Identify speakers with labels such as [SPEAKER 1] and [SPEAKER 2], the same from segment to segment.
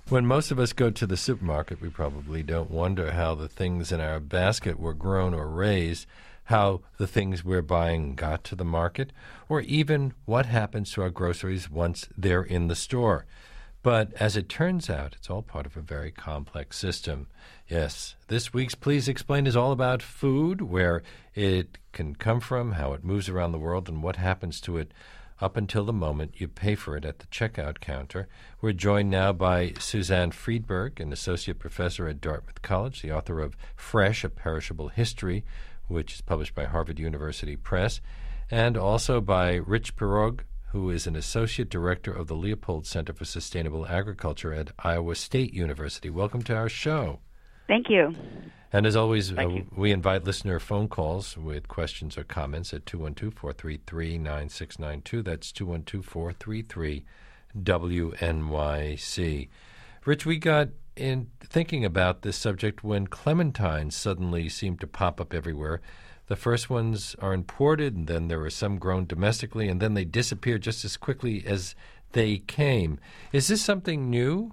[SPEAKER 1] When most of us go to the supermarket, we probably don't wonder how the things in our basket were grown or raised, how the things we're buying got to the market, or even what happens to our groceries once they're in the store. But as it turns out, it's all part of a very complex system. Yes, this week's Please Explain is all about food, where it can come from, how it moves around the world, and what happens to it up until the moment you pay for it at the checkout counter. We're joined now by Suzanne Friedberg, an associate professor at Dartmouth College, the author of Fresh, A Perishable History, which is published by Harvard University Press, and also by Rich Pirog, who is an associate director of the Leopold Center for Sustainable Agriculture at Iowa State University. Welcome to our show.
[SPEAKER 2] Thank you.
[SPEAKER 1] And as always, we invite listener phone calls with questions or comments at 212-433-9692. That's 212-433-WNYC. Rich, we got in thinking about this subject when clementines suddenly seemed to pop up everywhere. The first ones are imported, and then there are some grown domestically, and then they disappear just as quickly as they came. Is this something new?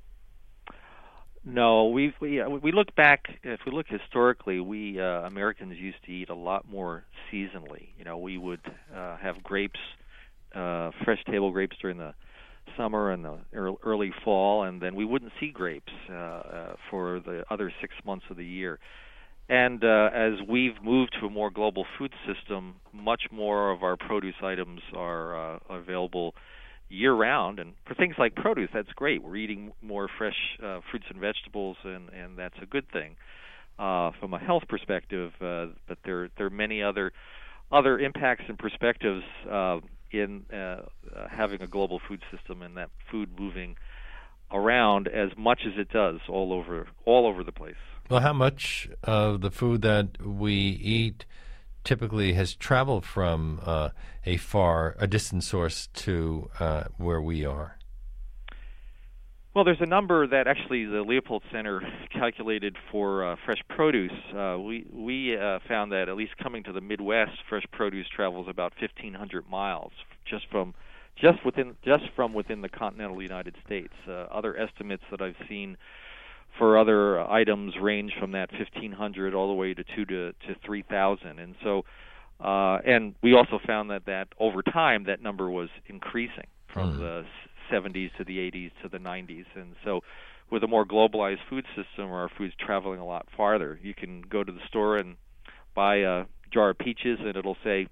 [SPEAKER 3] No, we look back. If we look historically, we Americans used to eat a lot more seasonally. You know, we would have grapes, fresh table grapes during the summer and the early fall, and then we wouldn't see grapes for the other 6 months of the year. And as we've moved to a more global food system, much more of our produce items are available year-round. And for things like produce, that's great. We're eating more fresh fruits and vegetables, and that's a good thing from a health perspective. But there are many other impacts and perspectives in having a global food system and that food moving around as much as it does all over the place.
[SPEAKER 1] Well, how much of the food that we eat typically has traveled from a distant source to where we are?
[SPEAKER 3] Well, there's a number that actually the Leopold Center calculated for fresh produce. We found that at least coming to the Midwest, fresh produce travels about 1,500 miles just from within the continental United States. Other estimates that I've seen for other items range from that 1,500 all the way to 2,000 to 3,000, and so and we also found that over time that number was increasing from the 70s to the 80s to the 90s, and so with a more globalized food system where our food's traveling a lot farther, you can go to the store and buy a jar of peaches and it'll say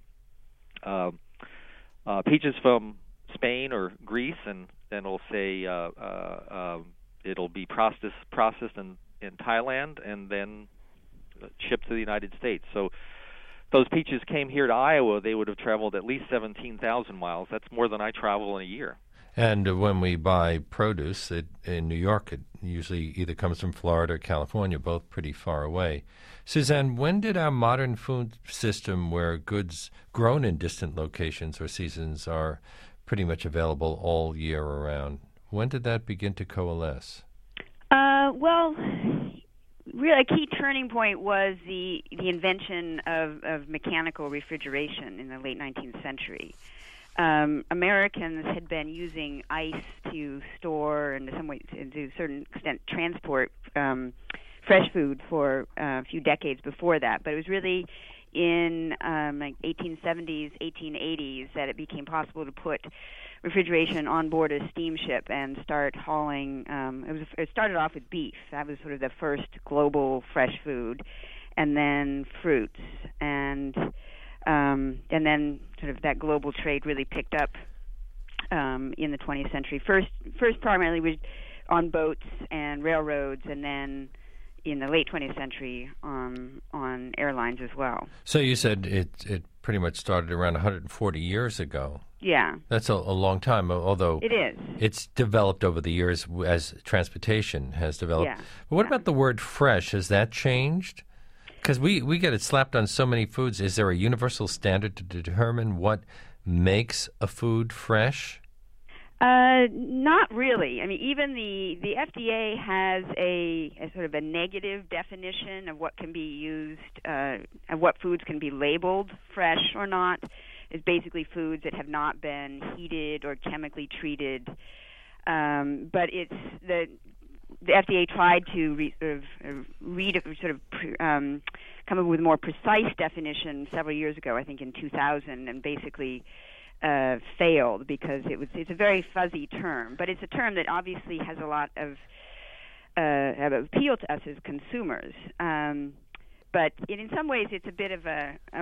[SPEAKER 3] peaches from Spain or Greece, and then it'll say it'll be processed in Thailand and then shipped to the United States. So those peaches came here to Iowa, they would have traveled at least 17,000 miles. That's more than I travel in a year.
[SPEAKER 1] And when we buy produce in New York, it usually either comes from Florida or California, both pretty far away. Suzanne, when did our modern food system, where goods grown in distant locations or seasons are pretty much available all year around, when did that begin to coalesce?
[SPEAKER 2] Well, really, a key turning point was the invention of mechanical refrigeration in the late 19th century. Americans had been using ice to store and to a certain extent transport fresh food for a few decades before that, but it was really in 1870s, 1880s that it became possible to put refrigeration on board a steamship and start hauling. It started off with beef. That was sort of the first global fresh food, and then fruits, and then sort of that global trade really picked up in the 20th century. First primarily was on boats and railroads, and then in the late 20th century on airlines as well.
[SPEAKER 1] So you said it pretty much started around 140 years ago.
[SPEAKER 2] Yeah.
[SPEAKER 1] That's a long time, although
[SPEAKER 2] it is.
[SPEAKER 1] It's developed over the years as transportation has developed.
[SPEAKER 2] Yeah.
[SPEAKER 1] But what about the word fresh? Has that changed? Because we get it slapped on so many foods. Is there a universal standard to determine what makes a food fresh?
[SPEAKER 2] Not really. I mean, even the FDA has a sort of a negative definition of what can be used, of what foods can be labeled fresh or not. Is basically foods that have not been heated or chemically treated. But it's the the FDA tried to come up with a more precise definition several years ago, I think in 2000, and basically failed because it's a very fuzzy term, but it's a term that obviously has a lot of appeal to us as consumers. But in some ways, it's a bit of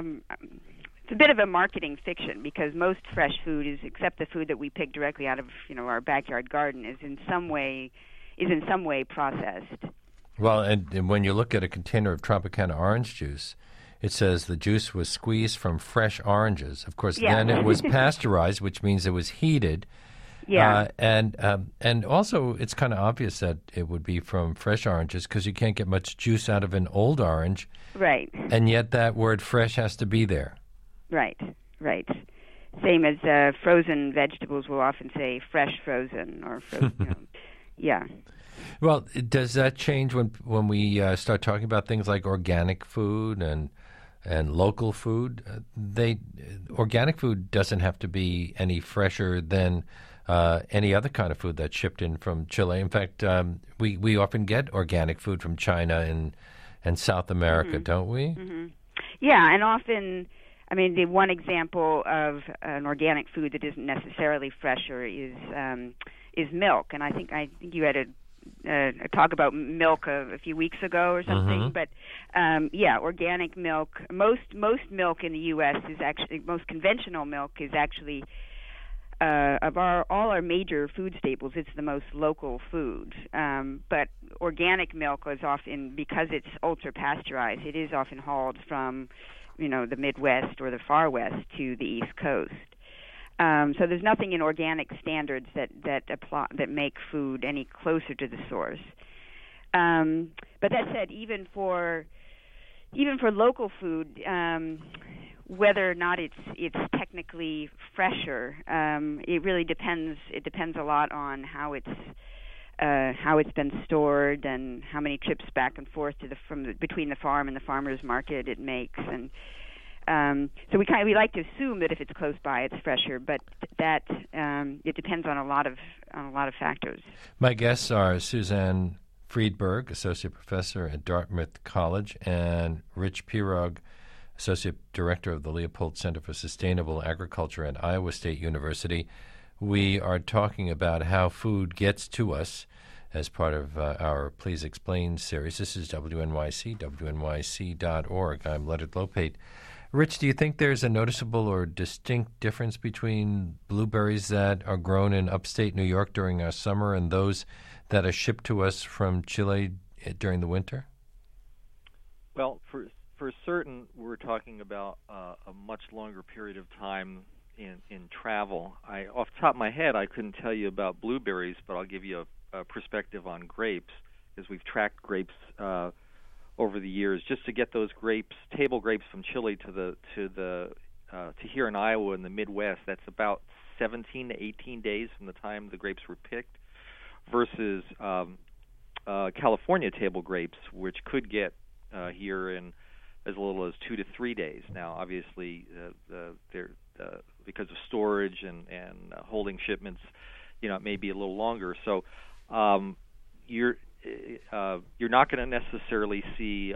[SPEAKER 2] a marketing fiction, because most fresh food except the food that we pick directly out of our backyard garden, is in some way processed.
[SPEAKER 1] Well, and when you look at a container of Tropicana orange juice, it says the juice was squeezed from fresh oranges. Of course, then it was pasteurized, which means it was heated.
[SPEAKER 2] Yeah.
[SPEAKER 1] And also, it's kind of obvious that it would be from fresh oranges, because you can't get much juice out of an old orange.
[SPEAKER 2] Right.
[SPEAKER 1] And yet that word fresh has to be there.
[SPEAKER 2] Right. Same as frozen vegetables will often say fresh frozen or frozen. Yeah.
[SPEAKER 1] Well, does that change when we start talking about things like organic food and local food? Organic food doesn't have to be any fresher than any other kind of food that's shipped in from Chile. In fact, we often get organic food from China and South America, don't we?
[SPEAKER 2] Mm-hmm. Yeah, and often, I mean, the one example of an organic food that isn't necessarily fresher is milk, and I think you had a talk about milk a few weeks ago or something. But organic milk. Most milk in the U.S. is actually, most conventional milk is actually of all our major food staples, it's the most local food. But organic milk is often, because it's ultra pasteurized, it is often hauled from the Midwest or the Far West to the East Coast. So there's nothing in organic standards that make food any closer to the source. But that said, even for local food, whether or not it's technically fresher, it really depends. It depends a lot on how it's been stored and how many trips back and forth between the farm and the farmer's market it makes. And so we like to assume that if it's close by, it's fresher, but that it depends on a lot of factors.
[SPEAKER 1] My guests are Suzanne Friedberg, Associate Professor at Dartmouth College, and Rich Pirog, Associate Director of the Leopold Center for Sustainable Agriculture at Iowa State University. We are talking about how food gets to us as part of our Please Explain series. This is WNYC, WNYC.org. I'm Leonard Lopate. Rich, do you think there's a noticeable or distinct difference between blueberries that are grown in upstate New York during our summer and those that are shipped to us from Chile during the winter?
[SPEAKER 3] Well, for certain, we're talking about a much longer period of time in travel. Off the top of my head, I couldn't tell you about blueberries, but I'll give you a perspective on grapes, because we've tracked grapes over the years. Just to get those grapes, table grapes from Chile to here in Iowa in the Midwest, that's about 17 to 18 days from the time the grapes were picked, versus California table grapes, which could get here in as little as 2 to 3 days. Now, obviously, they're because of storage and holding shipments, it may be a little longer. So you're not going to necessarily see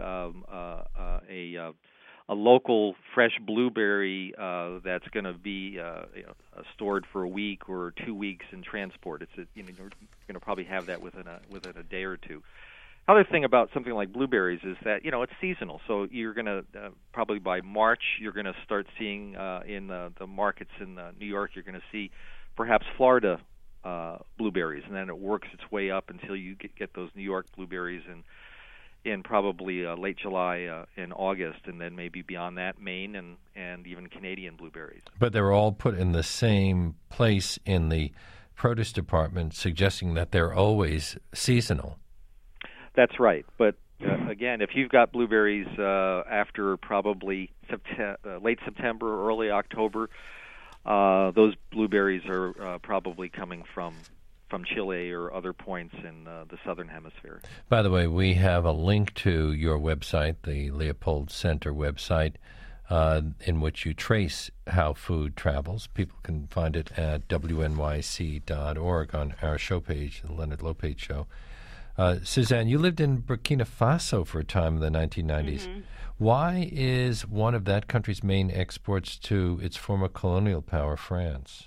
[SPEAKER 3] a local fresh blueberry that's going to be stored for a week or 2 weeks in transport. You're going to probably have that within a day or two. Other thing about something like blueberries is that it's seasonal. So you're going to probably by March you're going to start seeing in the markets in New York, you're going to see perhaps Florida blueberries, and then it works its way up until you get those New York blueberries in probably late July and August, and then maybe beyond that Maine and even Canadian blueberries.
[SPEAKER 1] But they're all put in the same place in the produce department, suggesting that they're always seasonal.
[SPEAKER 3] That's right, but again, if you've got blueberries after probably late September or early October, those blueberries are probably coming from Chile or other points in the southern hemisphere.
[SPEAKER 1] By the way, we have a link to your website, the Leopold Center website, in which you trace how food travels. People can find it at WNYC.org on our show page, the Leonard Lopate Show. Suzanne, you lived in Burkina Faso for a time in the 1990s. Mm-hmm. Why is one of that country's main exports to its former colonial power, France?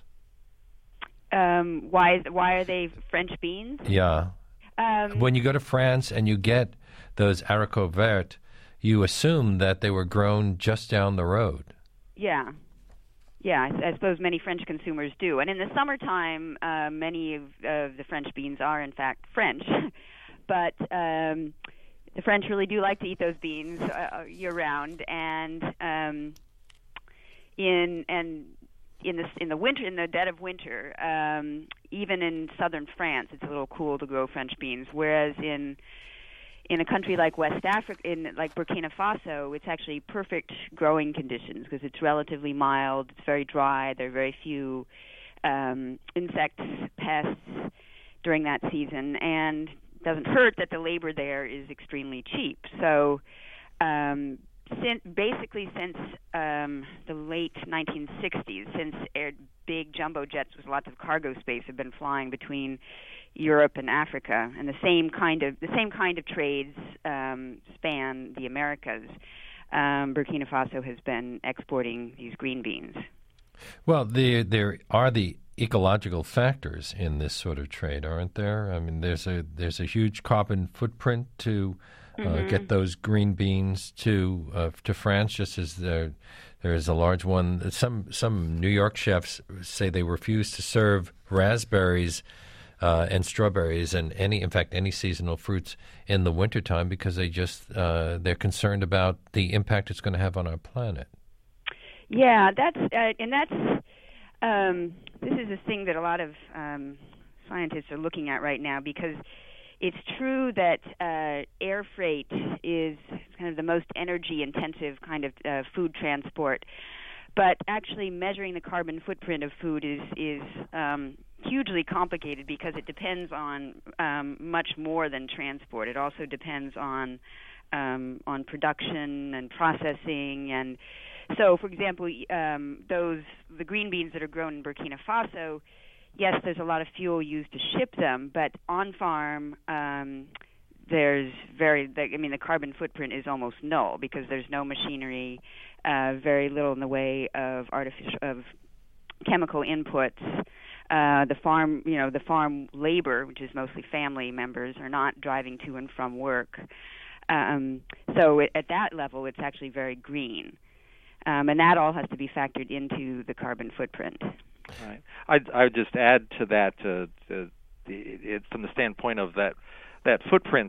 [SPEAKER 2] Why are they French beans?
[SPEAKER 1] Yeah. When you go to France and you get those haricots verts, you assume that they were grown just down the road.
[SPEAKER 2] Yeah. Yeah, I suppose many French consumers do. And in the summertime, many of the French beans are, in fact, French. But the French really do like to eat those beans year-round. And in the winter, in the dead of winter, even in southern France, it's a little cool to grow French beans. Whereas in a country like West Africa, like Burkina Faso, it's actually perfect growing conditions because it's relatively mild, it's very dry, there are very few insects, pests during that season, and it doesn't hurt that the labor there is extremely cheap. So since the late 1960s, since big jumbo jets with lots of cargo space have been flying between Europe and Africa, and the same kind of trades span the Americas, Burkina Faso has been exporting these green beans.
[SPEAKER 1] Well, there are the ecological factors in this sort of trade, aren't there? I mean, there's a huge carbon footprint to get those green beans to France, just as there is a large one. Some New York chefs say they refuse to serve raspberries and strawberries and any seasonal fruits in the wintertime because they're concerned about the impact it's going to have on our planet.
[SPEAKER 2] Yeah, this is a thing that a lot of scientists are looking at right now, because it's true that air freight is kind of the most energy-intensive kind of food transport, but actually measuring the carbon footprint of food is hugely complicated because it depends on much more than transport. It also depends on production and processing. And so, for example, the green beans that are grown in Burkina Faso, yes, there's a lot of fuel used to ship them, but on farm, the carbon footprint is almost null because there's no machinery, very little in the way of chemical inputs. The farm labor, which is mostly family members, are not driving to and from work. So at that level, it's actually very green. And that all has to be factored into the carbon footprint.
[SPEAKER 3] Right. I would just add to that, it's from the standpoint of that footprint.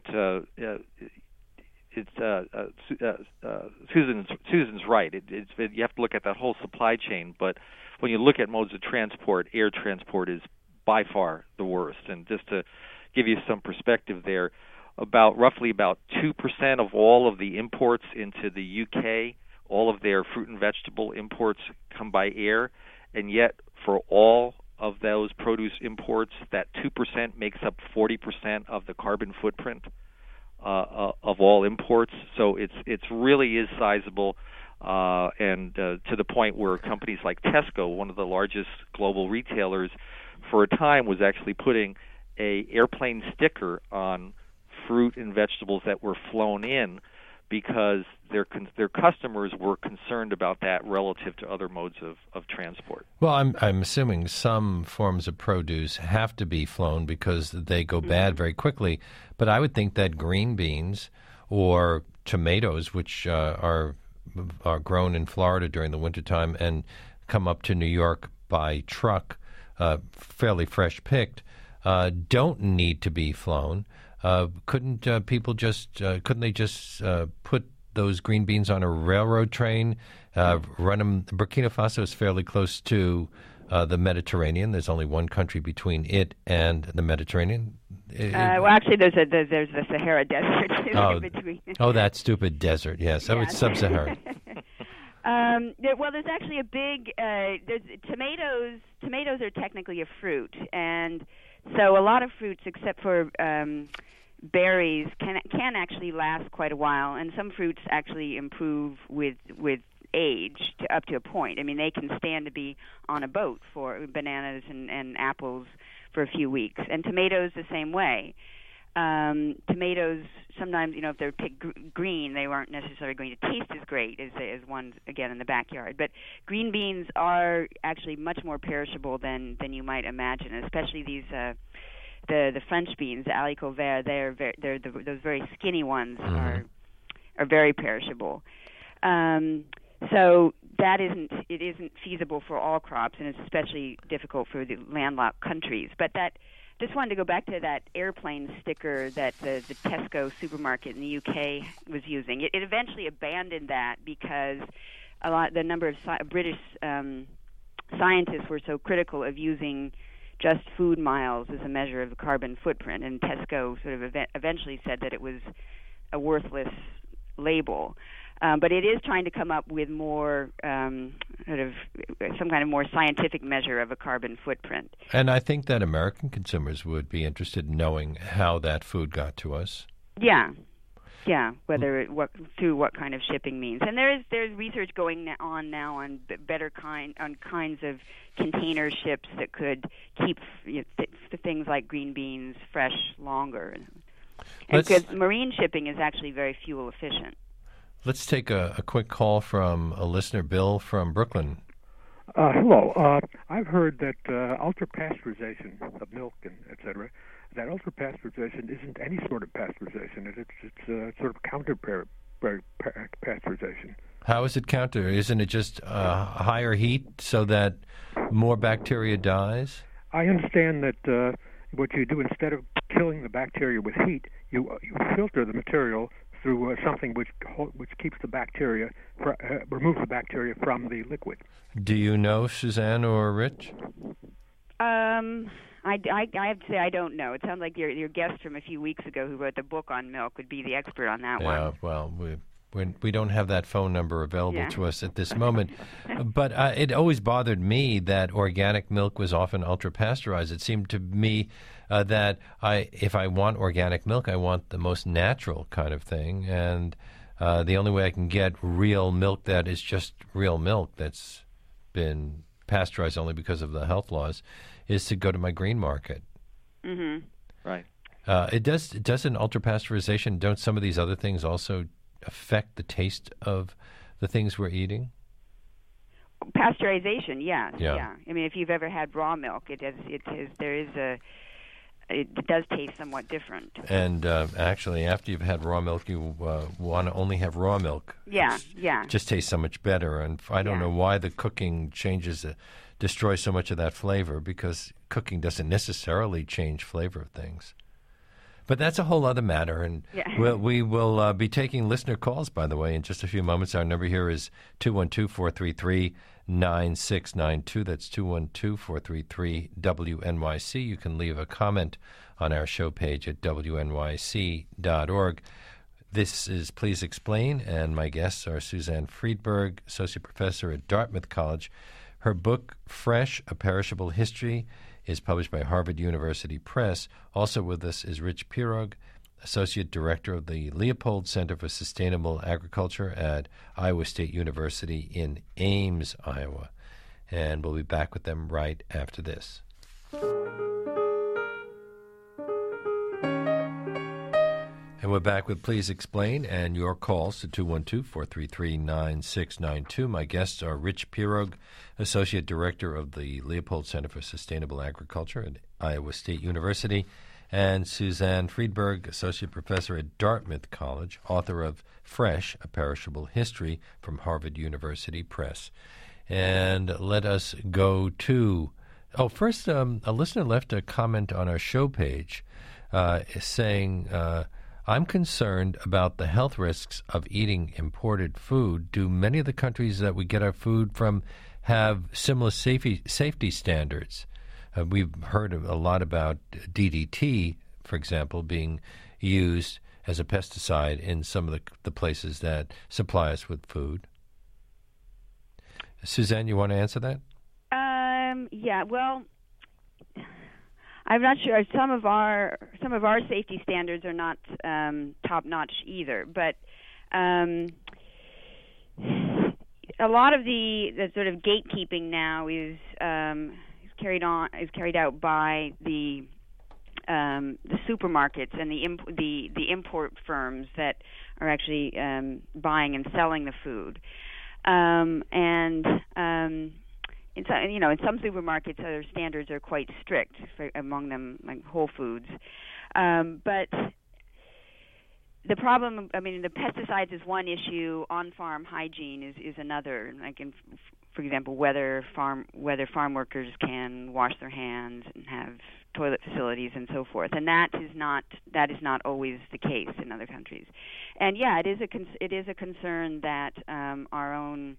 [SPEAKER 3] Susan's right. You have to look at that whole supply chain. But when you look at modes of transport, air transport is by far the worst. And just to give you some perspective there, roughly about 2% of all of the imports into the UK, all of their fruit and vegetable imports come by air, and yet for all of those produce imports, that 2% makes up 40% of the carbon footprint of all imports. So it's really is sizable, and to the point where companies like Tesco, one of the largest global retailers, for a time was actually putting a airplane sticker on fruit and vegetables that were flown in, because their customers were concerned about that relative to other modes of transport.
[SPEAKER 1] Well, I'm assuming some forms of produce have to be flown because they go bad very quickly. But I would think that green beans or tomatoes, which are grown in Florida during the wintertime and come up to New York by truck, fairly fresh picked, don't need to be flown. Couldn't they just put those green beans on a railroad train, run them? Burkina Faso is fairly close to the Mediterranean. There's only one country between it and the Mediterranean.
[SPEAKER 2] Well, actually, there's the Sahara Desert in between.
[SPEAKER 1] Oh, that stupid desert, yes. Oh, it's sub-Saharan.
[SPEAKER 2] There's actually a big tomatoes. Tomatoes are technically a fruit, and so a lot of fruits, except for berries, can actually last quite a while, and some fruits actually improve with age up to a point. I mean, they can stand to be on a boat for bananas and apples for a few weeks, and tomatoes the same way. Tomatoes, sometimes, if they're picked green, they aren't necessarily going to taste as great as ones, again, in the backyard. But green beans are actually much more perishable than you might imagine, especially these the French beans, the haricots verts. Those very skinny ones are very perishable. So it isn't feasible for all crops, and it's especially difficult for the landlocked countries. But just wanted to go back to that airplane sticker that the Tesco supermarket in the UK was using. It eventually abandoned that because the number of British scientists were so critical of using just food miles as a measure of the carbon footprint, and Tesco sort of eventually said that it was a worthless label. But it is trying to come up with more some kind of more scientific measure of a carbon footprint.
[SPEAKER 1] And I think that American consumers would be interested in knowing how that food got to us.
[SPEAKER 2] Yeah, through what kind of shipping means. And there's research going on now on kinds of container ships that could keep things like green beans fresh longer. And because marine shipping is actually very fuel efficient.
[SPEAKER 1] Let's take a quick call from a listener, Bill from Brooklyn.
[SPEAKER 4] Hello. I've heard that ultra-pasteurization of milk and et cetera, that ultra-pasteurization isn't any sort of pasteurization. It's sort of counter-pasteurization.
[SPEAKER 1] How is it counter? Isn't it just higher heat so that more bacteria dies?
[SPEAKER 4] I understand that what you do, instead of killing the bacteria with heat, you filter the material through something which keeps the bacteria, removes the bacteria from the liquid.
[SPEAKER 1] Do you know, Suzanne or Rich?
[SPEAKER 2] I have to say I don't know. It sounds like your guest from a few weeks ago who wrote the book on milk would be the expert on that one.
[SPEAKER 1] Yeah, well, we don't have that phone number available to us at this moment. But it always bothered me that organic milk was often ultra-pasteurized. It seemed to me that if I want organic milk, I want the most natural kind of thing. And the only way I can get real milk that is just real milk that's been pasteurized only because of the health laws is to go to my green market.
[SPEAKER 2] Mm-hmm.
[SPEAKER 3] Right.
[SPEAKER 1] Doesn't ultra-pasteurization, don't some of these other things also affect the taste of the things we're eating?
[SPEAKER 2] Pasteurization, yes.
[SPEAKER 1] Yeah.
[SPEAKER 2] I mean, if you've ever had raw milk, it does taste somewhat different.
[SPEAKER 1] And actually, after you've had raw milk, you want to only have raw milk.
[SPEAKER 2] Yeah.
[SPEAKER 1] It just tastes so much better. And I don't know why the cooking destroys so much of that flavor, because cooking doesn't necessarily change flavor of things. But that's a whole other matter, and we will be taking listener calls, by the way, in just a few moments. Our number here is 212-433-9692. That's 212-433-WNYC. You can leave a comment on our show page at wnyc.org. This is Please Explain, and my guests are Suzanne Friedberg, Associate Professor at Dartmouth College. Her book, Fresh, A Perishable History, is published by Harvard University Press. Also with us is Rich Pirog, Associate Director of the Leopold Center for Sustainable Agriculture at Iowa State University in Ames, Iowa. And we'll be back with them right after this. And we're back with Please Explain and your calls to 212-433-9692. My guests are Rich Pirog, Associate Director of the Leopold Center for Sustainable Agriculture at Iowa State University, and Suzanne Friedberg, Associate Professor at Dartmouth College, author of Fresh, A Perishable History from Harvard University Press. And let us go to... first, a listener left a comment on our show page saying... I'm concerned about the health risks of eating imported food. Do many of the countries that we get our food from have similar safety standards? We've heard a lot about DDT, for example, being used as a pesticide in some of the places that supply us with food. Suzanne, you want to answer that?
[SPEAKER 2] Yeah, well... I'm not sure. Some of our safety standards are not top notch either. But a lot of the sort of gatekeeping now is carried out by the the supermarkets and the import firms that are actually buying and selling the food. In some supermarkets, their standards are quite strict. Among them, like Whole Foods, but the problem, the pesticides is one issue. On-farm hygiene is another. Like, for example, whether farm workers can wash their hands and have toilet facilities and so forth, and that is not always the case in other countries. And yeah, it is a concern that our own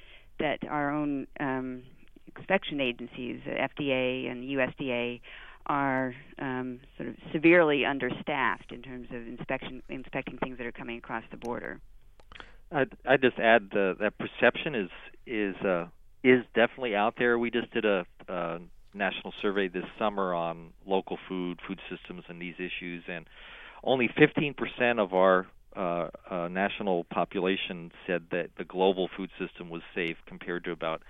[SPEAKER 2] inspection agencies, FDA and USDA, are sort of severely understaffed in terms of inspecting things that are coming across the border.
[SPEAKER 3] I'd just add that perception is definitely out there. We just did a national survey this summer on local food systems, and these issues, and only 15% of our national population said that the global food system was safe, compared to about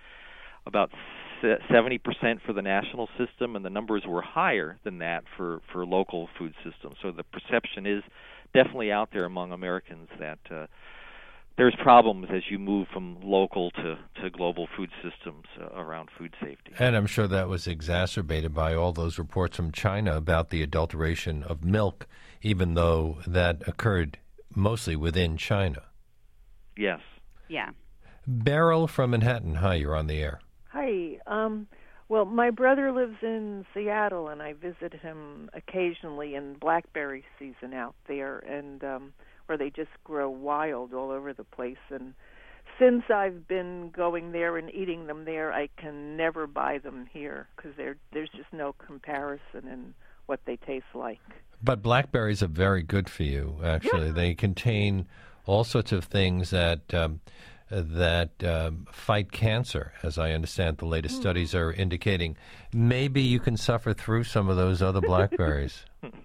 [SPEAKER 3] 70% for the national system, and the numbers were higher than that for local food systems. So the perception is definitely out there among Americans that there's problems as you move from local to global food systems around food safety.
[SPEAKER 1] And I'm sure that was exacerbated by all those reports from China about the adulteration of milk, even though that occurred mostly within China.
[SPEAKER 3] Yes.
[SPEAKER 2] Yeah.
[SPEAKER 1] Beryl from Manhattan. Hi, you're on the air.
[SPEAKER 5] Hi. Well, my brother lives in Seattle, and I visit him occasionally in blackberry season out there, and where they just grow wild all over the place. And since I've been going there and eating them there, I can never buy them here because there's just no comparison in what they taste like.
[SPEAKER 1] But blackberries are very good for you, actually. Yeah. They contain all sorts of things that fight cancer, as I understand the latest studies are indicating. Maybe you can suffer through some of those other blackberries.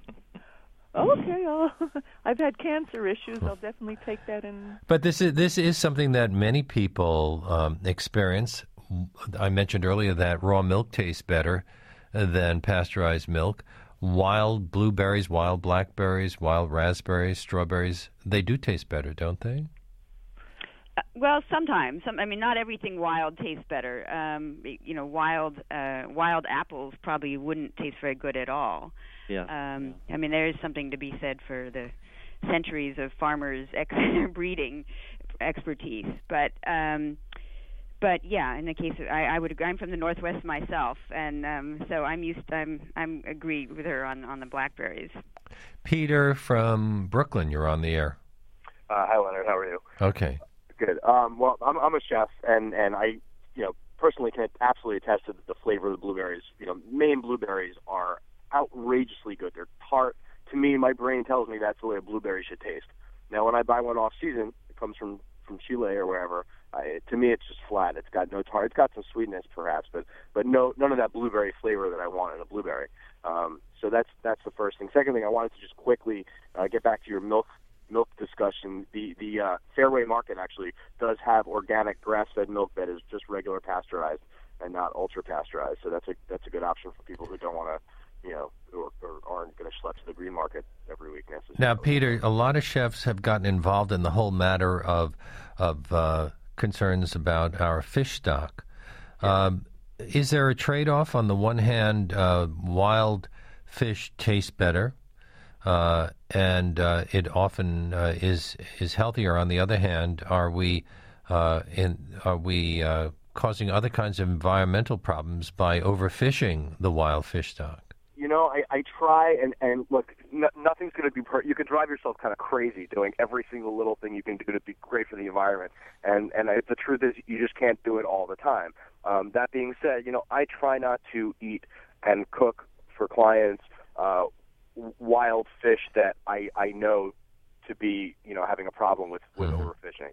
[SPEAKER 5] Okay, I've had cancer issues. I'll definitely take that in.
[SPEAKER 1] But this is something that many people experience. I mentioned earlier that raw milk tastes better than pasteurized milk. Wild blueberries, wild blackberries, wild raspberries, strawberries, they do taste better, don't they?
[SPEAKER 2] Well, sometimes. Not everything wild tastes better. Wild apples probably wouldn't taste very good at all.
[SPEAKER 3] Yeah.
[SPEAKER 2] There is something to be said for the centuries of farmers' breeding expertise. But yeah, in the case of, I'm from the Northwest myself, and so I'm agree with her on the blackberries.
[SPEAKER 1] Peter from Brooklyn, you're on the air.
[SPEAKER 6] Hi, Leonard. How are you?
[SPEAKER 1] Okay.
[SPEAKER 6] Good. Well, I'm a chef, and I, personally can absolutely attest to the flavor of the blueberries. Maine blueberries are outrageously good. They're tart. To me, my brain tells me that's the way a blueberry should taste. Now, when I buy one off season, it comes from Chile or wherever. To me, it's just flat. It's got no tart. It's got some sweetness, perhaps, but none of that blueberry flavor that I want in a blueberry. So that's the first thing. Second thing, I wanted to just quickly get back to your milk discussion. The Fairway Market actually does have organic grass-fed milk that is just regular pasteurized and not ultra pasteurized. So that's a good option for people who don't want to, or aren't going to schlep to the green market every week necessarily.
[SPEAKER 1] Now, Peter, a lot of chefs have gotten involved in the whole matter of concerns about our fish stock. Yeah. Is there a trade-off? On the one hand, wild fish taste better, and it often is healthier. On the other hand, are we causing other kinds of environmental problems by overfishing the wild fish stock?
[SPEAKER 6] I try and look. Nothing's going to be perfect. You can drive yourself kind of crazy doing every single little thing you can do to be great for the environment. And the truth is, you just can't do it all the time. That being said, I try not to eat and cook for clients wild fish that I know to be having a problem with overfishing.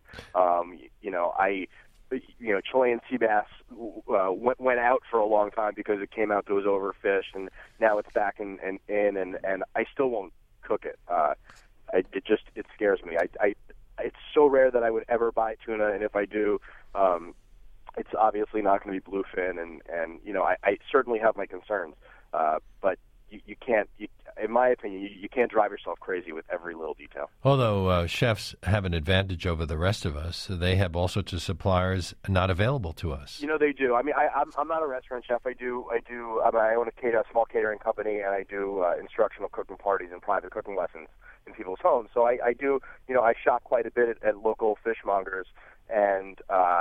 [SPEAKER 6] Chilean sea bass went out for a long time because it came out that it was overfished, and now it's back in, and I still won't cook it. It scares me. It's so rare that I would ever buy tuna, and if I do, it's obviously not going to be bluefin, and I certainly have my concerns, but you can't. in my opinion, you can't drive yourself crazy with every little detail.
[SPEAKER 1] Although chefs have an advantage over the rest of us, they have all sorts of suppliers not available to us.
[SPEAKER 6] You know, they do. I mean, I'm not a restaurant chef. I own a small catering company, and I do instructional cooking parties and private cooking lessons in people's homes. So I do, you know, I shop quite a bit at local fishmongers, and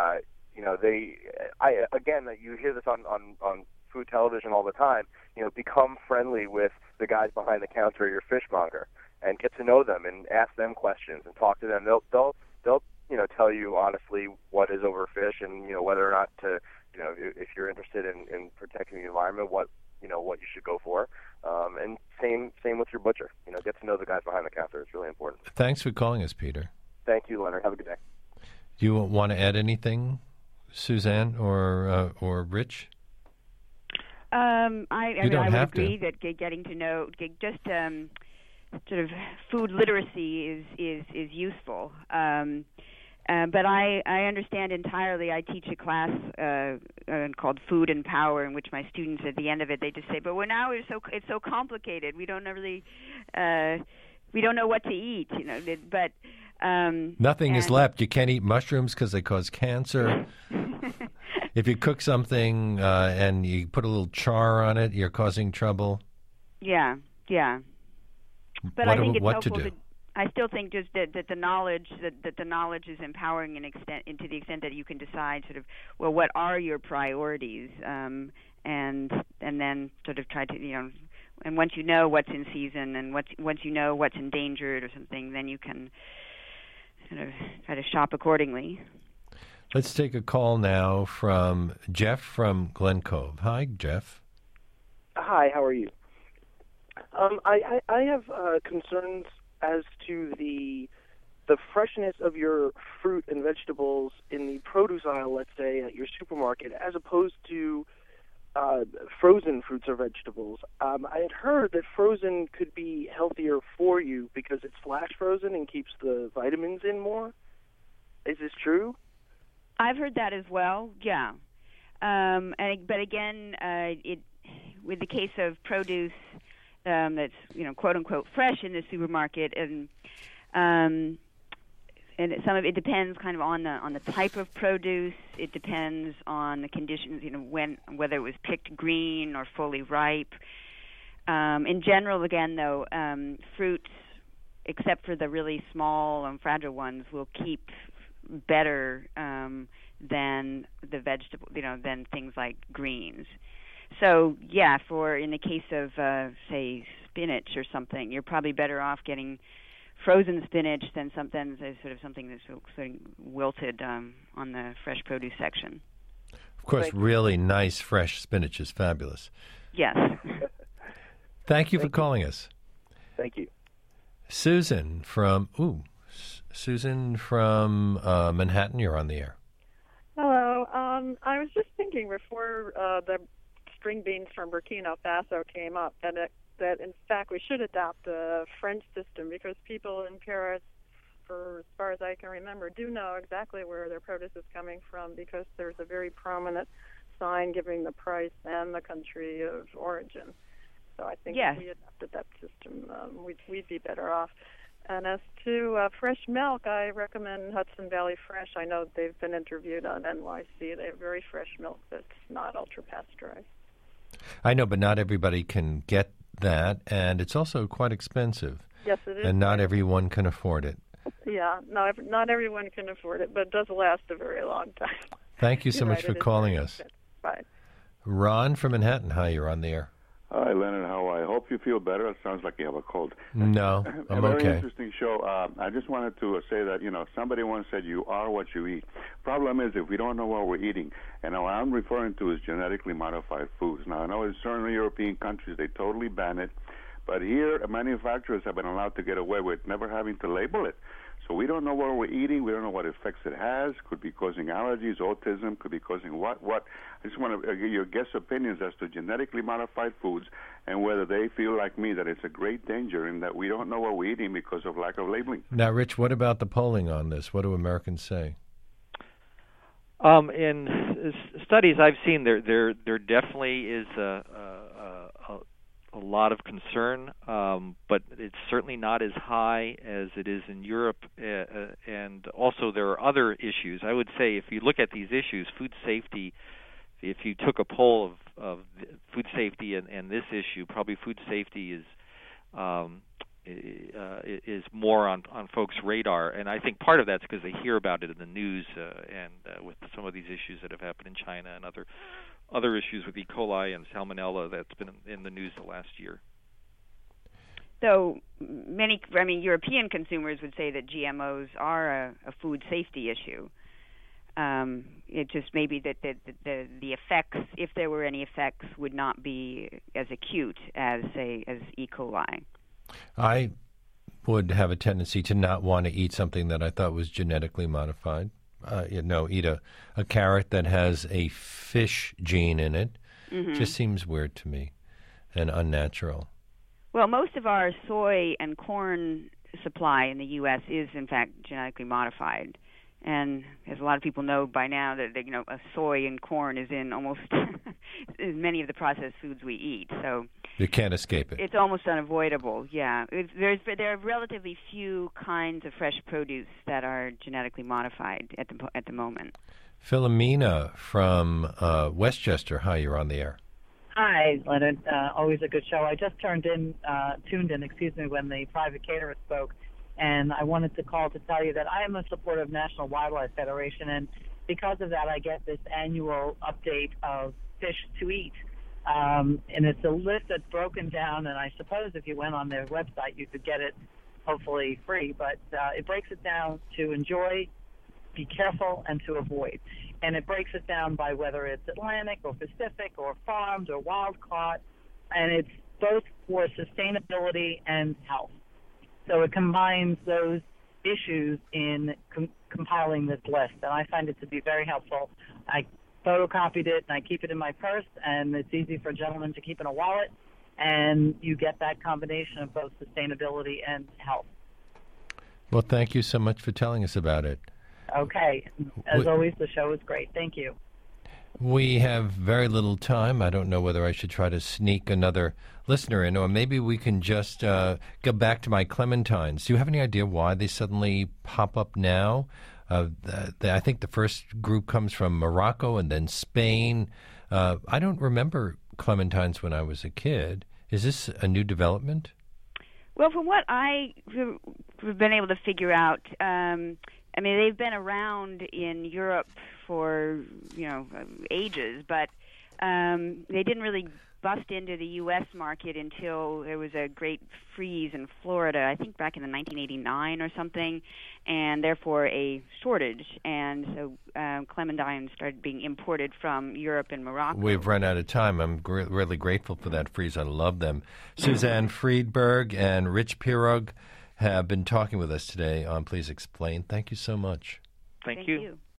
[SPEAKER 6] you hear this on food television all the time. You know, become friendly with the guys behind the counter at your fishmonger and get to know them and ask them questions and talk to them. They'll tell you honestly what is overfish and, you know, whether or not to, you know, if you're interested in protecting the environment, what you should go for. And same with your butcher. You know, get to know the guys behind the counter. It's really important.
[SPEAKER 1] Thanks for calling us, Peter.
[SPEAKER 6] Thank you, Leonard. Have a good day.
[SPEAKER 1] Do you want to add anything, Suzanne or Rich?
[SPEAKER 2] I would agree that getting to know sort of food literacy is useful. But I understand entirely. I teach a class called Food and Power, in which my students at the end of it, they just say, "But it's so complicated. We don't really we don't know what to eat." You know, but
[SPEAKER 1] nothing is left. You can't eat mushrooms because they cause cancer. If you cook something and you put a little char on it, you're causing trouble.
[SPEAKER 2] Yeah. But I think it's helpful to do. I still think just that the knowledge is empowering to the extent that you can decide sort of, well, what are your priorities, and then sort of try to, you know, and once you know what's in season and once you know what's endangered or something, then you can sort of try to shop accordingly.
[SPEAKER 1] Let's take a call now from Jeff from Glen Cove. Hi, Jeff.
[SPEAKER 7] Hi, how are you? I have concerns as to the freshness of your fruit and vegetables in the produce aisle, let's say, at your supermarket, as opposed to frozen fruits or vegetables. I had heard that frozen could be healthier for you because it's flash frozen and keeps the vitamins in more. Is this true?
[SPEAKER 2] I've heard that as well. Yeah, but again, with the case of produce that's, you know, quote unquote fresh in the supermarket, and some of it depends kind of on the type of produce. It depends on the conditions, you know, whether it was picked green or fully ripe. In general, again, though, fruits, except for the really small and fragile ones, will keep better than the vegetable, you know, than things like greens. So yeah, in the case of say spinach or something, you're probably better off getting frozen spinach than something that's sort of wilted on the fresh produce section.
[SPEAKER 1] Of course, really nice fresh spinach is fabulous.
[SPEAKER 2] Yes.
[SPEAKER 1] Thank you for calling us.
[SPEAKER 7] Thank you.
[SPEAKER 1] Susan from Manhattan, you're on the air.
[SPEAKER 8] Hello. I was just thinking before the string beans from Burkina Faso came up that in fact we should adopt a French system, because people in Paris, for as far as I can remember, do know exactly where their produce is coming from, because there's a very prominent sign giving the price and the country of origin. So I think if we adopted that system, we'd be better off. And as to fresh milk, I recommend Hudson Valley Fresh. I know they've been interviewed on NYC. They have very fresh milk that's not ultra-pasteurized. I
[SPEAKER 1] know, but not everybody can get that, and it's also quite expensive.
[SPEAKER 8] Yes, it is.
[SPEAKER 1] And not everyone can afford it.
[SPEAKER 8] Yeah, not everyone can afford it, but it does last a very long time.
[SPEAKER 1] Thank you so much for calling us.
[SPEAKER 8] Bye.
[SPEAKER 1] Ron from Manhattan. Hi, you're on the air.
[SPEAKER 9] Hi, Leonard. How are you? I hope you feel better. It sounds like you have a cold.
[SPEAKER 1] No, I'm okay.
[SPEAKER 9] A very interesting show. I just wanted to say that, somebody once said you are what you eat. Problem is, if we don't know what we're eating, and what I'm referring to is genetically modified foods. Now, I know in certain European countries they totally ban it, but here manufacturers have been allowed to get away with never having to label it. So we don't know what we're eating. We don't know what effects it has. Could be causing allergies, autism. Could be causing what. I just want to get your guest opinions as to genetically modified foods and whether they feel like me that it's a great danger and that we don't know what we're eating because of lack of labeling.
[SPEAKER 1] Now, Rich, what about the polling on this? What do Americans say?
[SPEAKER 3] In studies I've seen, there definitely is a a lot of concern, but it's certainly not as high as it is in Europe. And also there are other issues. I would say if you look at these issues, food safety, if you took a poll of food safety and this issue, probably food safety is more on folks' radar, and I think part of that's because they hear about it in the news and with some of these issues that have happened in China and other issues with E. coli and salmonella that's been in the news the last year.
[SPEAKER 2] So European consumers would say that GMOs are a food safety issue. It just maybe that the effects, if there were any effects, would not be as acute as E. coli.
[SPEAKER 1] I would have a tendency to not want to eat something that I thought was genetically modified. Eat a carrot that has a fish gene in it. Mm-hmm. Just seems weird to me and unnatural.
[SPEAKER 2] Well, most of our soy and corn supply in the U.S. is, in fact, genetically modified. And as a lot of people know by now, that a soy and corn is in almost as many of the processed foods we eat. So
[SPEAKER 1] you can't escape it.
[SPEAKER 2] It's almost unavoidable. Yeah, there are relatively few kinds of fresh produce that are genetically modified at the moment.
[SPEAKER 1] Philomena from Westchester. Hi, you're on the air.
[SPEAKER 10] Hi, Leonard. Always a good show. I just tuned in, when the private caterer spoke. And I wanted to call to tell you that I am a supporter of National Wildlife Federation, and because of that, I get this annual update of fish to eat. And it's a list that's broken down, and I suppose if you went on their website, you could get it hopefully free. But it breaks it down to enjoy, be careful, and to avoid. And it breaks it down by whether it's Atlantic or Pacific or farmed or wild-caught, and it's both for sustainability and health. So it combines those issues in compiling this list, and I find it to be very helpful. I photocopied it, and I keep it in my purse, and it's easy for a gentleman to keep in a wallet, and you get that combination of both sustainability and health.
[SPEAKER 1] Well, thank you so much for telling us about it.
[SPEAKER 10] Okay. As always, the show is great. Thank you.
[SPEAKER 1] We have very little time. I don't know whether I should try to sneak another listener in, or maybe we can just go back to my clementines. Do you have any idea why they suddenly pop up now? I think the first group comes from Morocco and then Spain. I don't remember clementines when I was a kid. Is this a new development?
[SPEAKER 2] Well, from what I've been able to figure out, they've been around in Europe for ages, but they didn't really bust into the U.S. market until there was a great freeze in Florida, I think back in 1989 or something, and therefore a shortage. And so clementines started being imported from Europe and Morocco.
[SPEAKER 1] We've run out of time. I'm really grateful for that freeze. I love them. Suzanne Friedberg and Rich Pirog have been talking with us today on Please Explain. Thank you so much.
[SPEAKER 3] Thank you.